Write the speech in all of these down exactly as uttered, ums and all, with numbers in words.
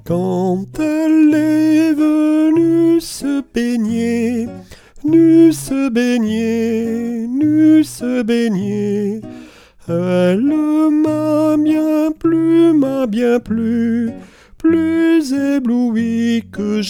Quand elle est venue se baigner, nue se baigner, nue se baigner, elle m'a bien plu, m'a bien plu, plus ébloui que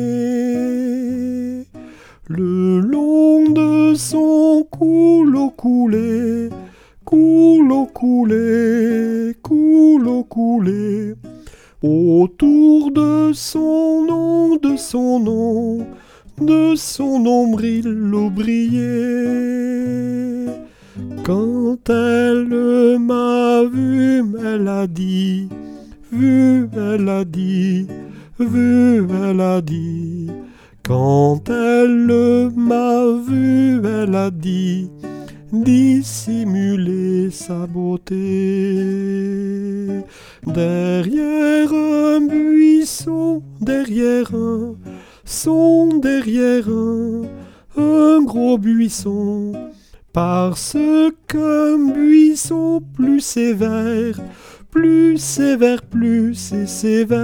gêné. Le long de son cou l'eau coulait, cou l'eau coulait, cou l'eau coulait. Autour de son nom, de son nom, de son nombril l'eau brillait. Quand elle m'a vu, elle a dit, vu, elle a dit, vu, elle a dit. Quand elle m'a vu, elle a dit, dissimuler sa beauté. Derrière un buisson, derrière un son, derrière un, un gros buisson. Parce qu'un buisson plus sévère, plus sévère, plus c'est sévère.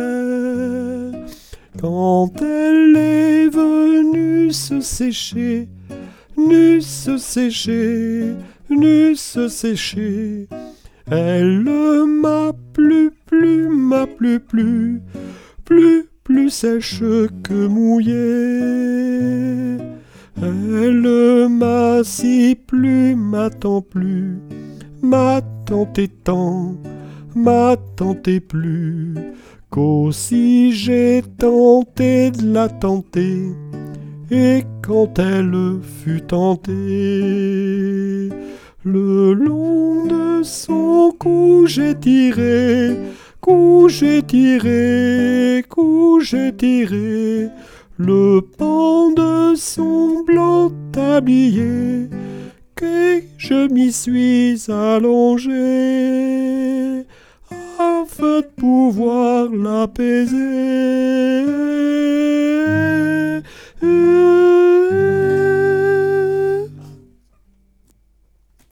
Quand elle est venue se sécher, nue se sécher, nue se sécher, elle m'a plu, plu, m'a plu, plus, plus, plus sèche que mouillée. Elle m'a si plu, m'a tant plu, m'a tant et tant, m'a tant et plus, qu'aussi j'ai tenté de la tenter, et quand elle fut tentée, le long de son cou j'ai tiré, cou j'ai tiré, cou j'ai tiré, le pan de son blanc tablier, que je m'y suis allongé, afin de pouvoir l'apaiser.